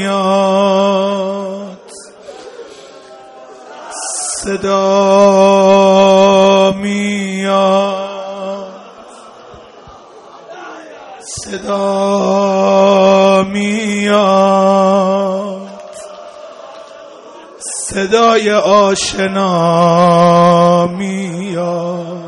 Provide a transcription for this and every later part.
میاد، صدا میاد، صدا میاد، صدای آشنا میاد.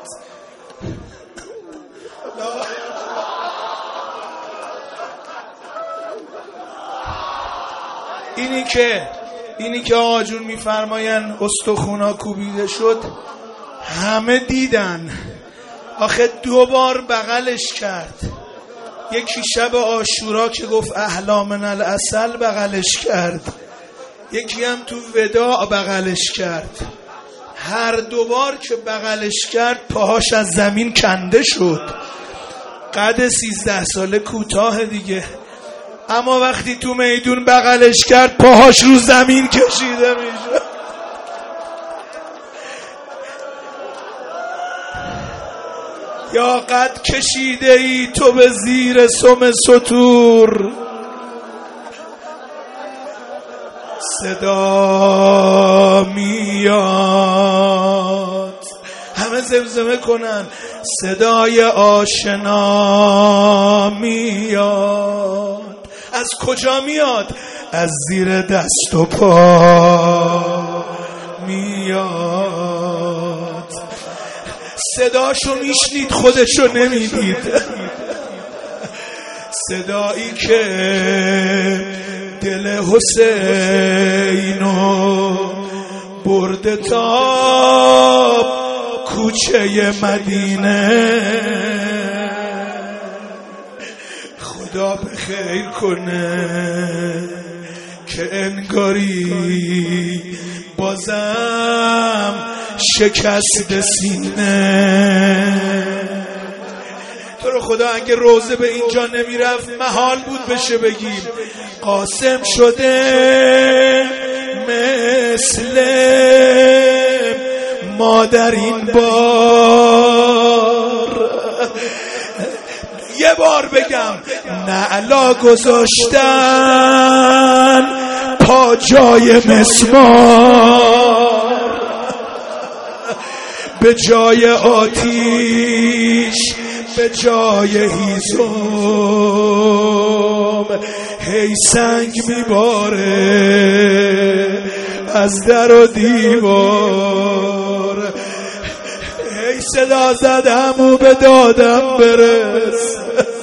اینی که آقا جون میفرماین استخونا کوبیده شد، همه دیدن. آخه 2 بار بغلش کرد، یکی شب عاشورا که گفت احلا من العسل بغلش کرد، یکی هم تو وداع بغلش کرد. هر 2 بار که بغلش کرد پاهاش از زمین کنده شد. قد 13 ساله کوتاه دیگه، اما وقتی تو میدون بغلش کرد پاهاش رو زمین کشیده میشه. یا قد کشیده ای تو به زیر سم سطور، صدا میاد. همه زمزمه کنن صدای آشنا میاد. از کجا میاد؟ از زیر دست و پا میاد. صداشو میشنید خودشو نمیدید. صدایی که دل حسینو برده تا کوچه مدینه. خدا به خیر کنه که انگاری بازم شکست سینه. تو رو خدا اگه روزه به اینجا نمیرفت محال بود بشه بگیم قاسم شده مثل مادر این بار. یه بار بگم نعلا گذاشتن پا جای مسمار، به جای آتیش به جای هیزم هی سنگ میباره از در و دیوار. هی صدا زد عمو به دادم برس،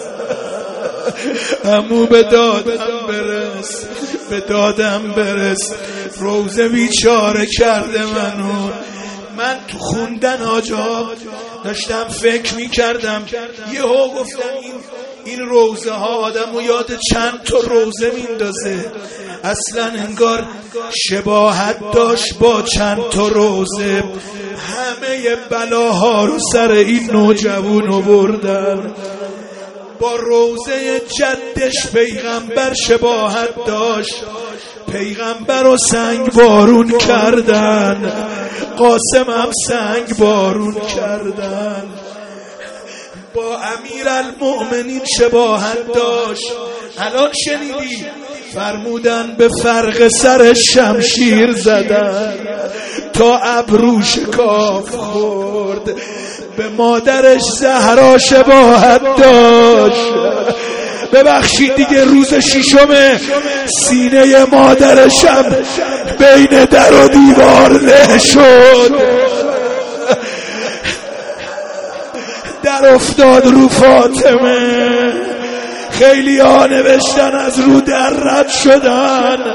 عمو به دادم برس، به دادم برس. روزه بیچاره کرده منو. من تو خوندن آجا داشتم فکر میکردم، یهو گفتم این روزه ها آدم و یاد چند تا روزه میندازه. اصلا انگار شباهت داشت با چند تا روزه. همه بلاها رو سر این نوجوانو بردن. با روزه جدش پیغمبر شباهت داشت، پیغمبر رو سنگ بارون کردن، قاسم هم سنگ بارون کردن. با امیرالمؤمنین شباهت داشت. الان شنیدی فرمودن به فرق سر شمشیر زدن تا ابرو شکاف خورد. به مادرش زهرا شباهت داشت. ببخشید دیگه روز 6 سینه مادرشم بین در و دیوار له شد، در افتاد رو فاطمه. خیلی ها نوشتن از رو در رد شدن.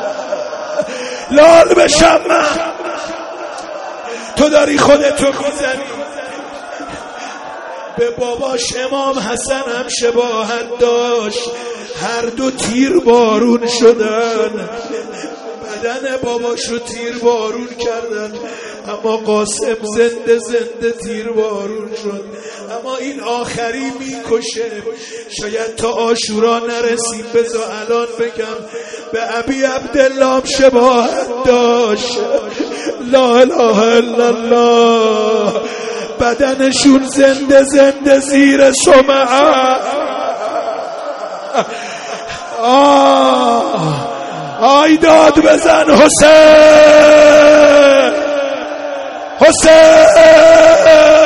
لال بشم من، تو داری خودتو میزنی. به باباش امام حسن هم شباهت داشت. هر دو تیر بارون شدن، بدن باباشو تیر بارون کردن، اما قاسم زنده زنده تیر بارون شد. اما این آخری میکشه. شاید تا عاشورا نرسیم. بذار الان بگم به ابی عبدالله شباهت داشت. لا اله الا الله. بدنشون زنده زنده زیر سمعه. آی داد بزن حسین، حسین.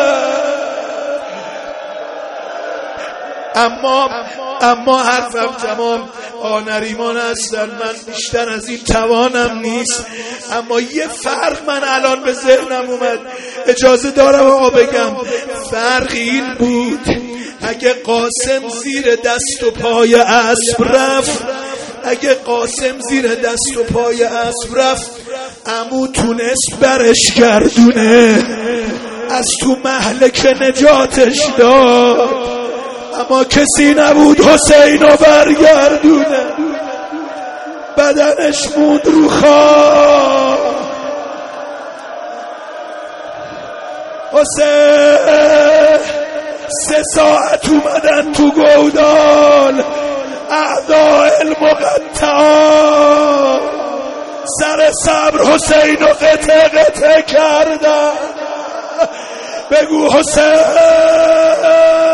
اما حرفم تمام. نریمان هستن، من بیشتر از این توانم نیست، اما یه فرق من الان به ذهنم اومد، اجازه دارم آقا بگم. فرق این بود اگه قاسم زیر دست و پای اسب رفت، اگه قاسم زیر دست و پای اسب رفت، عمو تونست برش گردونه، از تو مهلک نجاتش داد، اما کسی نبود حسینو برگردونه. بدنش موند رو خاک. حسین 3 ساعت اومدن تو گودال، اعداء المقطعا سر صبر حسینو قطع قطع کردن. بگو حسین.